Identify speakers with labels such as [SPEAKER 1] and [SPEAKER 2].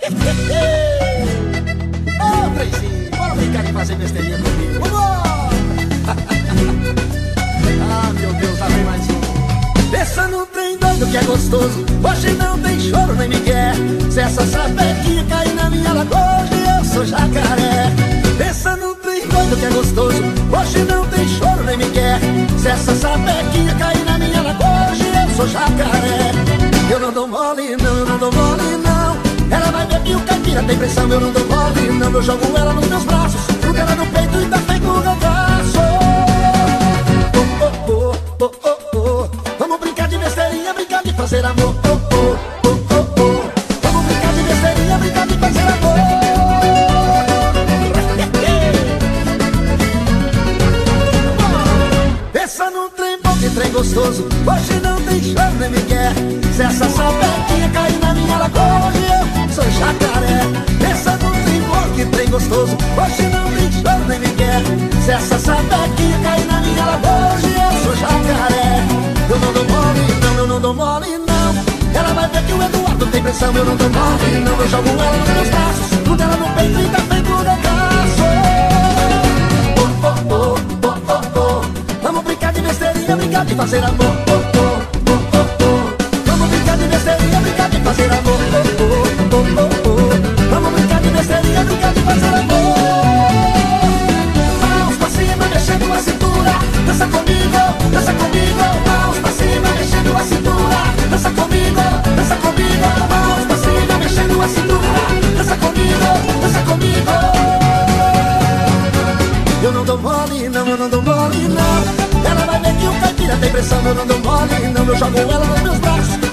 [SPEAKER 1] Ô, Preizinho, bora brincar de fazer besteirinha comigo. Vambora! Ah, meu Deus, lá vem mais um. Pensa num trem doido que é gostoso. Hoje não tem choro nem migué. Se essa sapequinha cair na minha lagoa, hoje eu sou jacaré. Pensa num trem doido que é gostoso. Hoje não tem choro nem migué. Se essa sapequinha cair na minha lagoa, hoje eu sou jacaré. Eu não dou mole não, eu não dou mole não. Ela vai ver que o caipira tem pressão. Eu não dou mole não, eu jogo ela nos meus braços. Tudo ela no peito e tá feito no braço. Oh, oh, oh, oh, oh, oh. Vamos brincar de besteirinha, brincar de fazer amor. Oh, oh, oh, oh, oh. Vamos brincar de besteirinha, brincar de fazer amor. Pensa num trem bom, que trem gostoso. Hoje não tem choro nem migué. Se essa sapequinha cair na minha lagoa, hoje eu sou jacaré. Pensa num trem bom, que trem gostoso. Hoje não tem choro nem migué. Se essa sapequinha cair na minha lagoa, hoje eu sou jacaré. Eu não dou mole não, eu não dou mole não. Ela vai ver que o Eduardo tem pressão. Eu não dou mole não, eu jogo ela nos meus braços. Tudo ela no peito e tá feito no braço. Oh, oh, oh, oh, oh, oh. Vamos brincar de besteirinha, brincar de fazer amor. Oh, oh, oh, oh, oh. Vamos brincar de besteirinha, brincar de fazer amor. Oh, oh, oh, oh, oh. Vamos brincar de besteirinha, brincar de fazer amor. Mãos pra cima, mexendo a cintura. Dança comigo, dança comigo. Mãos pra cima, mexendo a cintura. Dança comigo, dança comigo. Mãos pra cima, mexendo a cintura. Dança comigo, dança comigo. Eu não dou mole não, eu não dou mole não. Ela vai ver que o caipira tem pressão. Eu não dou mole não, eu jogo ela nos meus braços.